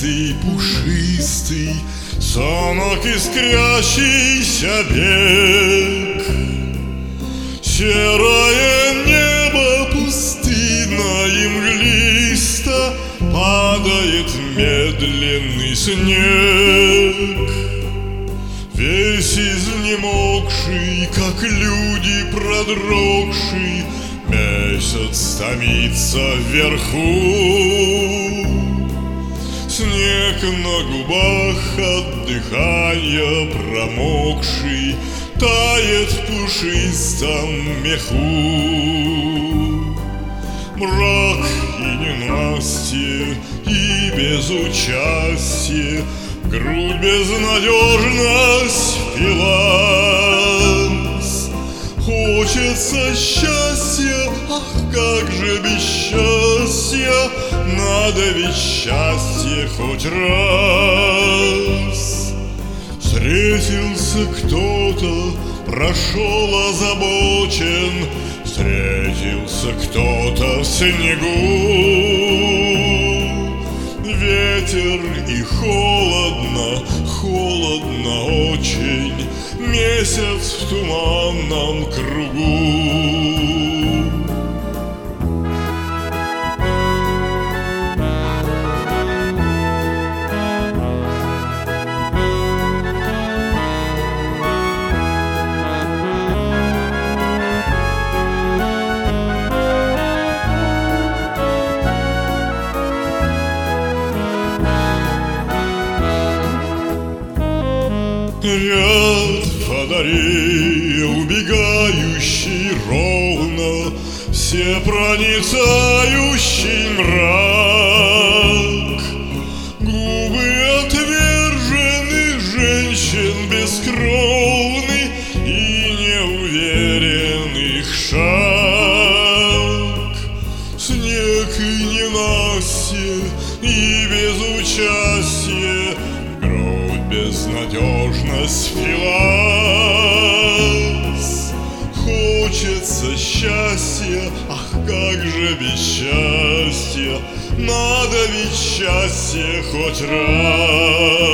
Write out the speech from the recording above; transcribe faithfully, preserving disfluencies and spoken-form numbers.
чистый, пушистый, самок искрящийся бег. Серое небо пустынно и мглисто, падает медленный снег. Весь изнемогший, как люди продрогший, месяц томится вверху. Снег на губах от дыхания промокший тает в пушистом меху. Мрак и ненастье, и безучастие, грудь безнадежность впилась. Хочется счастья, ах, как же без счастья, надо ведь счастье хоть раз. Встретился кто-то, прошел озабочен, встретился кто-то в снегу. Ветер и холодно, холодно очень, месяц в туманном кругу. Ряд фонарей, убегающий ровно, всепроницающий мрак. Губы отверженных женщин бескровный и неуверенных шаг. Снег и ненастье, и безучастие, безнадежность впилась. Хочется счастья, ах, как же без счастья, надо ведь счастье хоть раз.